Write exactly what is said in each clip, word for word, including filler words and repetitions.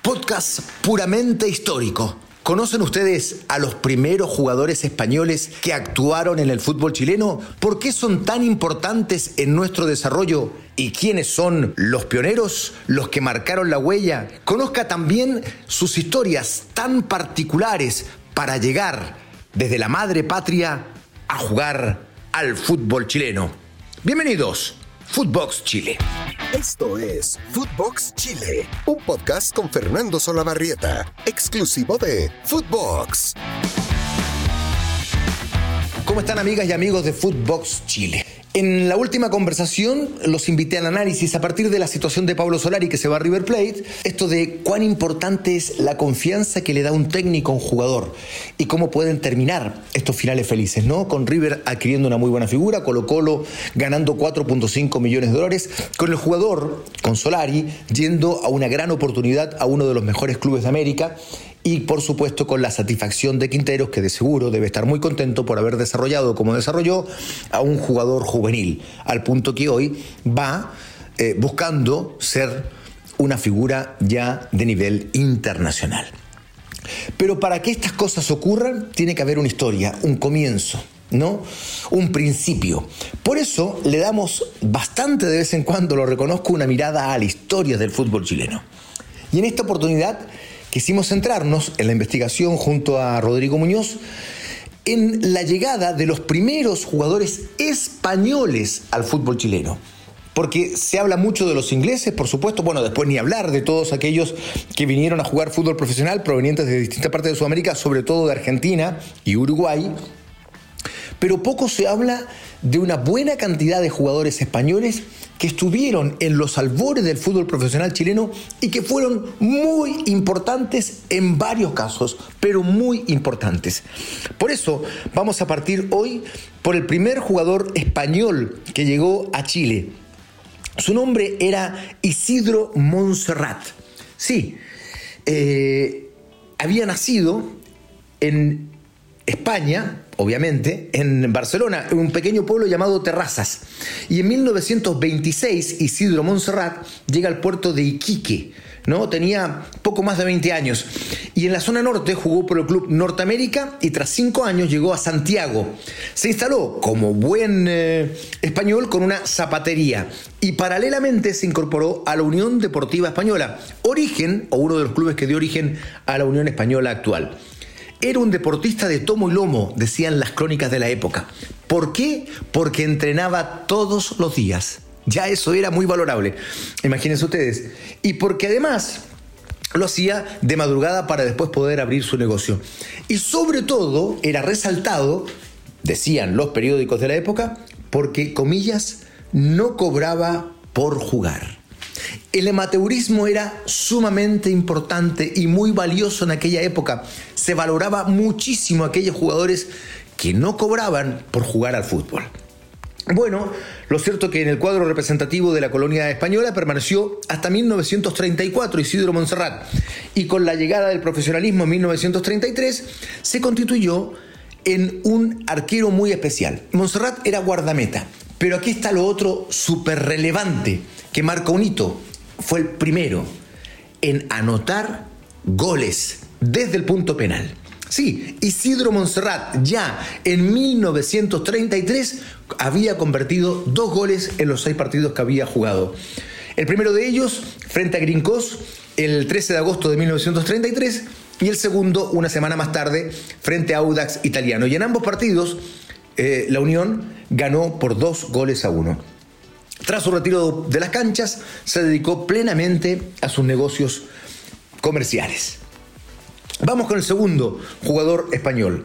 Podcast puramente histórico. ¿Conocen ustedes a los primeros jugadores españoles que actuaron en el fútbol chileno? ¿Por qué son tan importantes en nuestro desarrollo? ¿Y quiénes son los pioneros, los que marcaron la huella? Conozca también sus historias tan particulares para llegar desde la madre patria a jugar al fútbol chileno. Bienvenidos, Footbox Chile. Esto es Footbox Chile, un podcast con Fernando Solabarrieta, exclusivo de Footbox. ¿Cómo están, amigas y amigos de Footbox Chile? En la última conversación los invité al análisis a partir de la situación de Pablo Solari, que se va a River Plate, esto de cuán importante es la confianza que le da un técnico a un jugador y cómo pueden terminar estos finales felices, ¿no? Con River adquiriendo una muy buena figura, Colo-Colo ganando cuatro punto cinco millones de dólares, con el jugador, con Solari, yendo a una gran oportunidad a uno de los mejores clubes de América. Y por supuesto con la satisfacción de Quinteros, que de seguro debe estar muy contento por haber desarrollado como desarrolló a un jugador juvenil, al punto que hoy va eh, buscando ser una figura ya de nivel internacional. Pero para que estas cosas ocurran tiene que haber una historia, un comienzo, ¿no? Un principio. Por eso le damos bastante de vez en cuando, lo reconozco, una mirada a la historia del fútbol chileno. Y en esta oportunidad quisimos centrarnos en la investigación junto a Rodrigo Muñoz en la llegada de los primeros jugadores españoles al fútbol chileno. Porque se habla mucho de los ingleses, por supuesto, bueno, después ni hablar de todos aquellos que vinieron a jugar fútbol profesional provenientes de distintas partes de Sudamérica, sobre todo de Argentina y Uruguay. Pero poco se habla de una buena cantidad de jugadores españoles que estuvieron en los albores del fútbol profesional chileno y que fueron muy importantes en varios casos, pero muy importantes. Por eso vamos a partir hoy por el primer jugador español que llegó a Chile. Su nombre era Isidro Monserrat. Sí, eh, había nacido en España, obviamente, en Barcelona, en un pequeño pueblo llamado Terrazas. Y en mil novecientos veintiséis, Isidro Monserrat llega al puerto de Iquique, ¿no? Tenía poco más de veinte años. Y en la zona norte jugó por el Club Norteamérica y tras cinco años llegó a Santiago. Se instaló como buen eh, español con una zapatería y paralelamente se incorporó a la Unión Deportiva Española, origen, o uno de los clubes que dio origen a la Unión Española actual. Era un deportista de tomo y lomo, decían las crónicas de la época. ¿Por qué? Porque entrenaba todos los días. Ya eso era muy valorable, imagínense ustedes. Y porque además lo hacía de madrugada para después poder abrir su negocio. Y sobre todo era resaltado, decían los periódicos de la época, porque, comillas, no cobraba por jugar. El amateurismo era sumamente importante y muy valioso en aquella época. Se valoraba muchísimo a aquellos jugadores que no cobraban por jugar al fútbol. Bueno, lo cierto es que en el cuadro representativo de la colonia española permaneció hasta mil novecientos treinta y cuatro Isidro Monserrat, y con la llegada del profesionalismo en mil novecientos treinta y tres se constituyó en un arquero muy especial. Monserrat era guardameta, pero aquí está lo otro súper relevante que marca un hito. Fue el primero en anotar goles desde el punto penal. Sí, Isidro Monserrat ya en mil novecientos treinta y tres había convertido dos goles en los seis partidos que había jugado. El primero de ellos frente a Grincós el trece de agosto de mil novecientos treinta y tres y el segundo una semana más tarde frente a Audax Italiano. Y en ambos partidos eh, la Unión ganó por dos goles a uno. Tras su retiro de las canchas, se dedicó plenamente a sus negocios comerciales. Vamos con el segundo jugador español.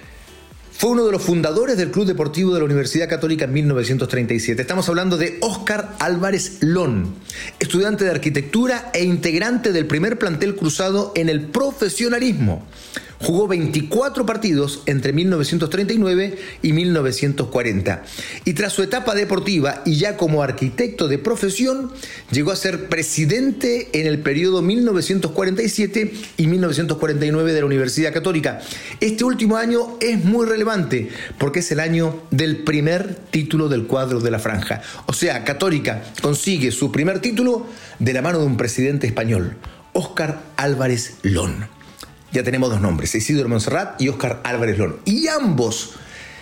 Fue uno de los fundadores del Club Deportivo de la Universidad Católica en mil novecientos treinta y siete. Estamos hablando de Óscar Álvarez Lón, estudiante de arquitectura e integrante del primer plantel cruzado en el profesionalismo. Jugó veinticuatro partidos entre mil novecientos treinta y nueve y mil novecientos cuarenta. Y tras su etapa deportiva y ya como arquitecto de profesión, llegó a ser presidente en el periodo mil novecientos cuarenta y siete y mil novecientos cuarenta y nueve de la Universidad Católica. Este último año es muy relevante porque es el año del primer título del cuadro de la franja. O sea, Católica consigue su primer título de la mano de un presidente español. Óscar Álvarez Lón. Ya tenemos dos nombres, Isidro Montserrat y Óscar Álvarez Lón. Y ambos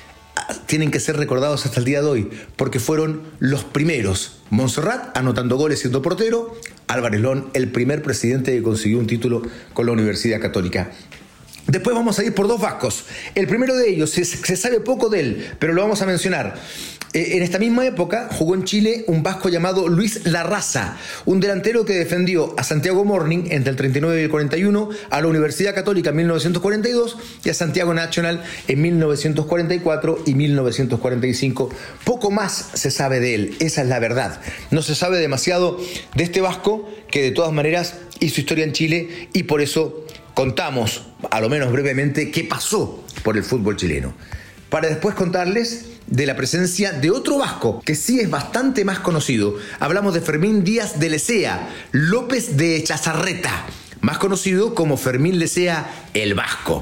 tienen que ser recordados hasta el día de hoy, porque fueron los primeros. Montserrat anotando goles siendo portero, Álvarez Lón el primer presidente que consiguió un título con la Universidad Católica. Después vamos a ir por dos vascos. El primero de ellos, se, se sabe poco de él, pero lo vamos a mencionar. Eh, en esta misma época jugó en Chile un vasco llamado Luis Larraza, un delantero que defendió a Santiago Morning entre el treinta y nueve y el cuarenta y uno, a la Universidad Católica en mil novecientos cuarenta y dos y a Santiago National en mil novecientos cuarenta y cuatro y mil novecientos cuarenta y cinco. Poco más se sabe de él, esa es la verdad. No se sabe demasiado de este vasco que de todas maneras hizo historia en Chile y por eso contamos, a lo menos brevemente, qué pasó por el fútbol chileno. Para después contarles de la presencia de otro vasco, que sí es bastante más conocido. Hablamos de Fermín Díaz de Lecea, López de Chazarreta, más conocido como Fermín Lecea el Vasco.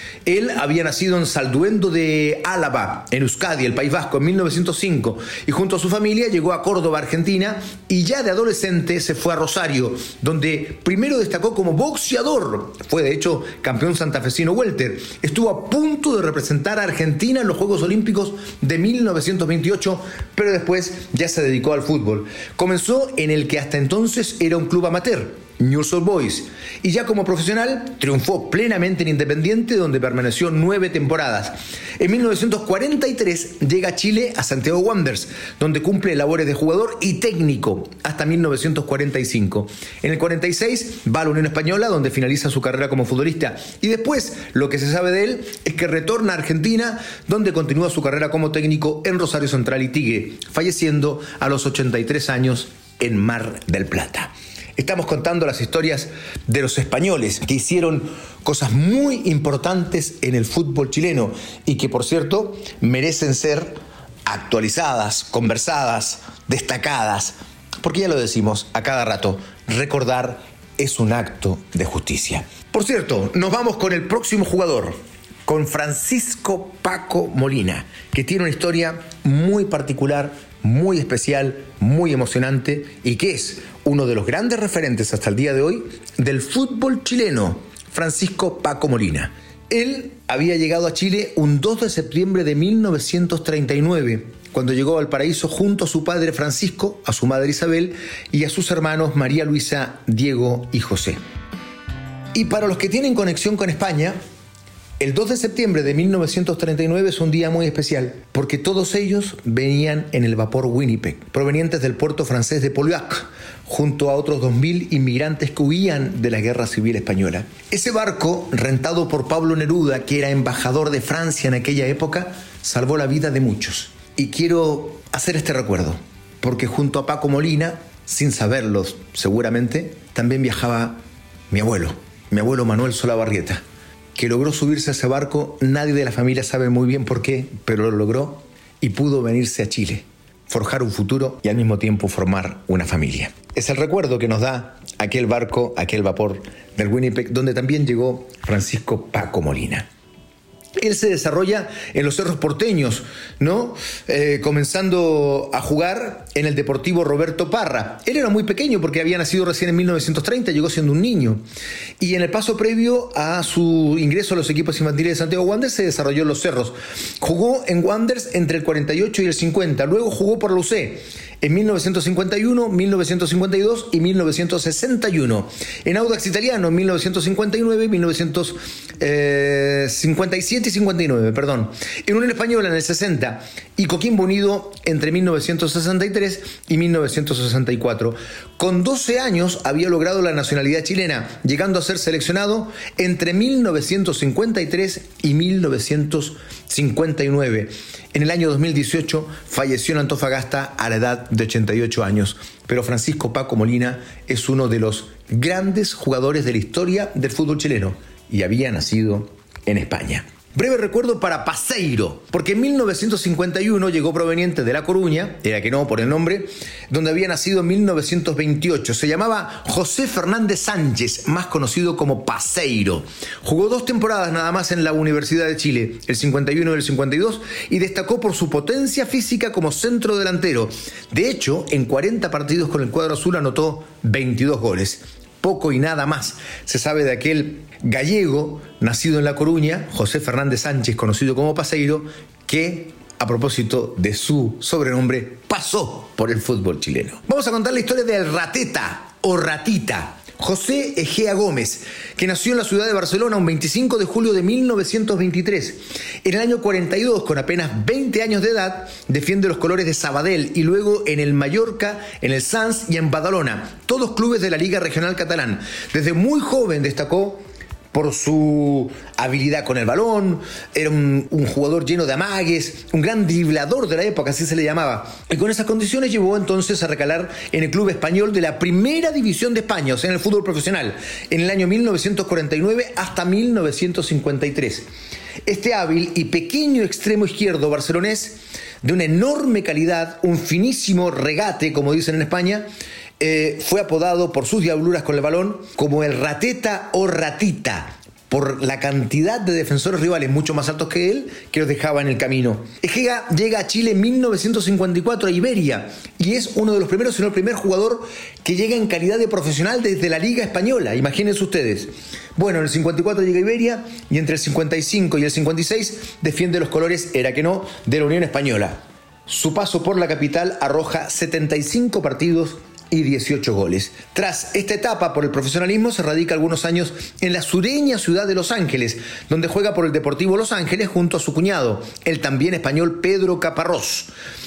Él había nacido en Salduendo de Álava, en Euskadi, el País Vasco, en mil novecientos cinco, y junto a su familia llegó a Córdoba, Argentina, y ya de adolescente se fue a Rosario, donde primero destacó como boxeador. Fue de hecho campeón santafesino welter. Estuvo a punto de representar a Argentina en los Juegos Olímpicos de mil novecientos veintiocho, pero después ya se dedicó al fútbol. Comenzó en el que hasta entonces era un club amateur, Newell's Old Boys, y ya como profesional triunfó plenamente en Independiente, donde permaneció nueve temporadas. En mil novecientos cuarenta y tres llega a Chile a Santiago Wanderers, donde cumple labores de jugador y técnico hasta mil novecientos cuarenta y cinco. En el cuarenta y seis va a la Unión Española, donde finaliza su carrera como futbolista, y después lo que se sabe de él es que retorna a Argentina, donde continúa su carrera como técnico en Rosario Central y Tigre, falleciendo a los ochenta y tres años en Mar del Plata. Estamos contando las historias de los españoles que hicieron cosas muy importantes en el fútbol chileno y que, por cierto, merecen ser actualizadas, conversadas, destacadas, porque ya lo decimos a cada rato, recordar es un acto de justicia. Por cierto, nos vamos con el próximo jugador, con Francisco Paco Molina, que tiene una historia muy particular, muy especial, muy emocionante y que es uno de los grandes referentes hasta el día de hoy del fútbol chileno, Francisco Paco Molina. Él había llegado a Chile un dos de septiembre de mil novecientos treinta y nueve, cuando llegó a Valparaíso junto a su padre Francisco, a su madre Isabel y a sus hermanos María Luisa, Diego y José. Y para los que tienen conexión con España, el dos de septiembre de mil novecientos treinta y nueve es un día muy especial, porque todos ellos venían en el vapor Winnipeg, provenientes del puerto francés de Pauillac, junto a otros dos mil inmigrantes que huían de la Guerra Civil Española. Ese barco, rentado por Pablo Neruda, que era embajador de Francia en aquella época, salvó la vida de muchos. Y quiero hacer este recuerdo, porque junto a Paco Molina, sin saberlo seguramente, también viajaba mi abuelo, mi abuelo Manuel Solabarrieta, que logró subirse a ese barco. Nadie de la familia sabe muy bien por qué, pero lo logró y pudo venirse a Chile, forjar un futuro y al mismo tiempo formar una familia. Es el recuerdo que nos da aquel barco, aquel vapor del Winnipeg, donde también llegó Francisco Paco Molina. Él se desarrolla en los cerros porteños, ¿no? Eh, comenzando a jugar en el Deportivo Roberto Parra. Él era muy pequeño porque había nacido recién en mil novecientos treinta, llegó siendo un niño. Y en el paso previo a su ingreso a los equipos infantiles de Santiago Wanderers se desarrolló en los cerros. Jugó en Wanderers entre el cuarenta y ocho y el cincuenta. Luego jugó por la U C en mil novecientos cincuenta y uno, mil novecientos cincuenta y dos y mil novecientos sesenta y uno. En Audax Italiano en mil novecientos cincuenta y nueve, mil novecientos cincuenta y siete y cincuenta y nueve, perdón. En Unión Española en el sesenta y Coquimbo Unido entre mil novecientos sesenta y tres y mil novecientos sesenta y cuatro. Con doce años había logrado la nacionalidad chilena, llegando a ser seleccionado entre mil novecientos cincuenta y tres y mil novecientos cincuenta y nueve. En el año dos mil dieciocho falleció en Antofagasta a la edad de ochenta y ocho años. Pero Francisco Paco Molina es uno de los grandes jugadores de la historia del fútbol chileno y había nacido en España. Breve recuerdo para Paseiro, porque en mil novecientos cincuenta y uno llegó proveniente de La Coruña, era que no por el nombre, donde había nacido en mil novecientos veintiocho. Se llamaba José Fernández Sánchez, más conocido como Paseiro. Jugó dos temporadas nada más en la Universidad de Chile, el cincuenta y uno y el cincuenta y dos, y destacó por su potencia física como centro delantero. De hecho, en cuarenta partidos con el cuadro azul anotó veintidós goles. Poco y nada más se sabe de aquel gallego nacido en La Coruña, José Fernández Sánchez, conocido como Paseiro, que, a propósito de su sobrenombre, pasó por el fútbol chileno. Vamos a contar la historia del Rateta o Ratita, José Egea Gómez, que nació en la ciudad de Barcelona un veinticinco de julio de mil novecientos veintitrés. En el año cuarenta y dos, con apenas veinte años de edad, defiende los colores de Sabadell y luego en el Mallorca, en el Sants y en Badalona, todos clubes de la Liga Regional Catalán. Desde muy joven destacó por su habilidad con el balón, era un, un jugador lleno de amagues, un gran driblador de la época, así se le llamaba. Y con esas condiciones llevó entonces a recalar en el club español de la primera división de España, o sea, en el fútbol profesional, en el año mil novecientos cuarenta y nueve hasta mil novecientos cincuenta y tres. Este hábil y pequeño extremo izquierdo barcelonés, de una enorme calidad, un finísimo regate, como dicen en España, Eh, fue apodado por sus diabluras con el balón como el Rateta o Ratita, por la cantidad de defensores rivales mucho más altos que él que los dejaba en el camino. Egea llega a Chile en mil novecientos cincuenta y cuatro a Iberia y es uno de los primeros, si no el primer jugador que llega en calidad de profesional desde la Liga Española, imagínense ustedes. Bueno, en el cincuenta y cuatro llega a Iberia y entre el cincuenta y cinco y el cincuenta y seis defiende los colores, era que no, de la Unión Española. Su paso por la capital arroja setenta y cinco partidos y dieciocho goles. Tras esta etapa por el profesionalismo se radica algunos años en la sureña ciudad de Los Ángeles, donde juega por el Deportivo Los Ángeles junto a su cuñado, el también español Pedro Caparrós,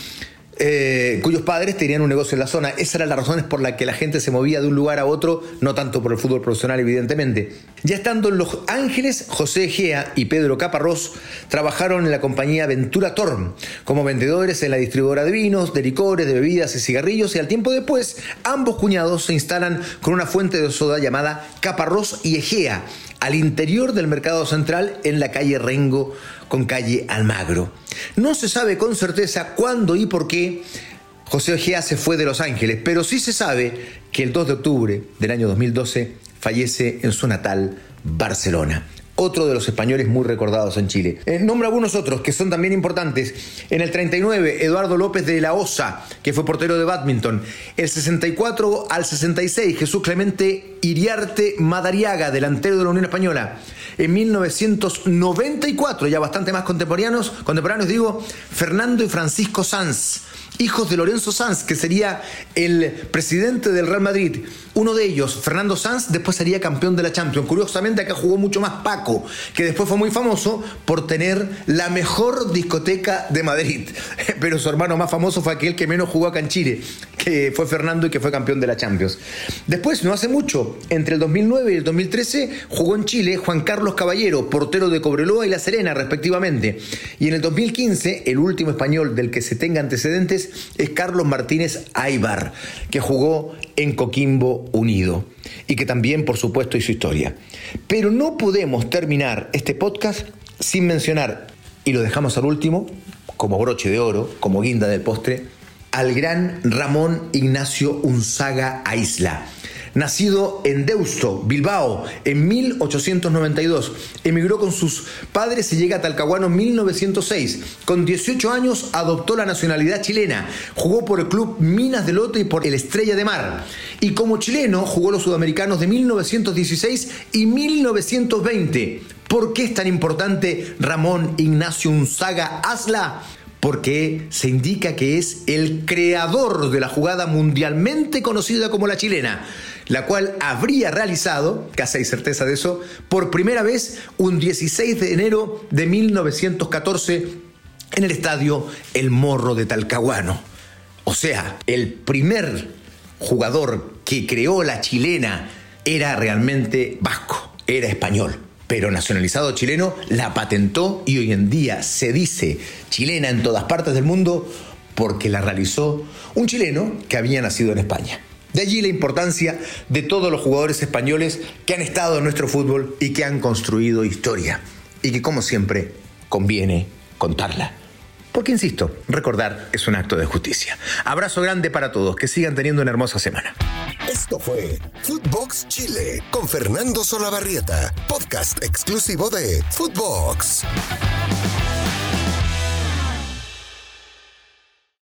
eh, cuyos padres tenían un negocio en la zona. Esas eran las razones por las que la gente se movía de un lugar a otro, no tanto por el fútbol profesional, evidentemente. Ya estando en Los Ángeles, José Egea y Pedro Caparrós trabajaron en la compañía Ventura Torm como vendedores en la distribuidora de vinos, de licores, de bebidas y cigarrillos, y al tiempo después ambos cuñados se instalan con una fuente de soda llamada Caparrós y Egea al interior del mercado central en la calle Rengo con calle Almagro. No se sabe con certeza cuándo y por qué José Egea se fue de Los Ángeles, pero sí se sabe que el dos de octubre del año dos mil doce fallece en su natal Barcelona. Otro de los españoles muy recordados en Chile. Eh, nombro algunos otros que son también importantes. En el treinta y nueve, Eduardo López de la Osa, que fue portero de bádminton. El sesenta y cuatro al sesenta y seis, Jesús Clemente Iriarte Madariaga, delantero de la Unión Española. En mil novecientos noventa y cuatro, ya bastante más contemporáneos, contemporáneos digo, Fernando y Francisco Sanz, hijos de Lorenzo Sanz, que sería el presidente del Real Madrid. Uno de ellos, Fernando Sanz, después sería campeón de la Champions. Curiosamente, acá jugó mucho más Paco, que después fue muy famoso por tener la mejor discoteca de Madrid. Pero su hermano más famoso fue aquel que menos jugó acá en Chile, que fue Fernando y que fue campeón de la Champions. Después, no hace mucho, entre el dos mil nueve y el dos mil trece, jugó en Chile Juan Carlos Caballero, portero de Cobreloa y La Serena, respectivamente. Y en el dos mil quince, el último español del que se tenga antecedentes es Carlos Martínez Aybar, que jugó en Coquimbo Unido y que también, por supuesto, hizo historia. Pero no podemos terminar este podcast sin mencionar, y lo dejamos al último, como broche de oro, como guinda del postre, al gran Ramón Ignacio Unzaga Aisla. Nacido en Deusto, Bilbao, en mil ochocientos noventa y dos, emigró con sus padres y llega a Talcahuano en mil novecientos seis. Con dieciocho años adoptó la nacionalidad chilena, jugó por el club Minas de Lote y por el Estrella de Mar. Y como chileno jugó los sudamericanos de mil novecientos dieciséis y mil novecientos veinte. ¿Por qué es tan importante Ramón Ignacio Unzaga Aisla? Porque se indica que es el creador de la jugada mundialmente conocida como la chilena, la cual habría realizado, casi hay certeza de eso, por primera vez un dieciséis de enero de mil novecientos catorce en el estadio El Morro de Talcahuano. O sea, el primer jugador que creó la chilena era realmente vasco, era español. Pero nacionalizado chileno, la patentó y hoy en día se dice chilena en todas partes del mundo porque la realizó un chileno que había nacido en España. De allí la importancia de todos los jugadores españoles que han estado en nuestro fútbol y que han construido historia. Y que, como siempre, conviene contarla. Porque, insisto, recordar es un acto de justicia. Abrazo grande para todos, que sigan teniendo una hermosa semana. Esto fue Footbox Chile con Fernando Solabarrieta, podcast exclusivo de Footbox.